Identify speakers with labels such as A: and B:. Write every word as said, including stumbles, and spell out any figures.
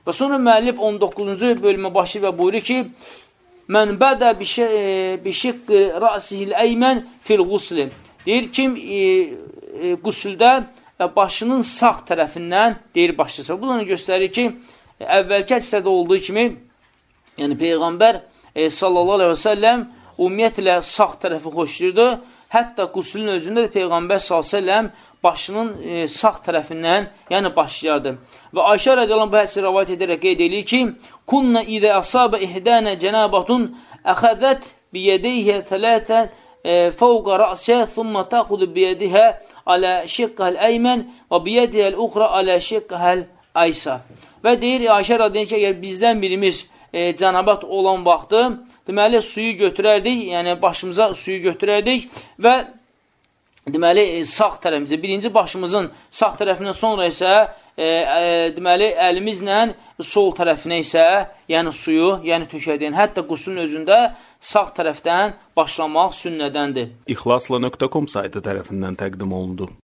A: Və sonra müəllif on doqquzuncu bölümə başlayır və buyurur ki, mən bədə bişiqqi rəsihil əymən fil qusli. Deyir, kim e, e, qüsüldə başının sağ tərəfindən deyir başlayırsa. Bu da onu göstərir ki, əvvəlki hədislərdə olduğu kimi, yəni Peyğəmbər e, sallallahu aleyhi və səlləm ümumiyyətlə sağ tərəfi xoşlayırdı. Hətta qüslün özündə də Peyğəmbər sallallahu aleyhi və səlləm başının e, sağ tərəfindən, yəni başlayardı. Və Ayşə rədiyallahu anh bu hədisi rəvayət edərək qeyd edir ki, Kunna idə əsabə ihdənə cənabatun əxəzət biyədeyhə thələtən fəvqa rəsə thumma təxudu biyədihə alə şiqqəhəl əymən və biyədihəl uxra alə şiqqəhəl aysa. Və deyir, Ayşə rədiyallahu anh ki, əgər bizdən birimiz e, cənabat olan vaxtı, deməli, suyu götürərdik, yəni başımıza suyu götürərdik və deməli, sağ tərəfimizə, birinci başımızın sağ tərəfindən sonra isə e, e, deməli, əlimizlə sol tərəfinə isə, yəni suyu, yəni tökədiyən, hətta qusulun özündə sağ tərəfdən başlamaq sünnədəndir.
B: İxlasla nöqtə com saytı tərəfindən təqdim olundu.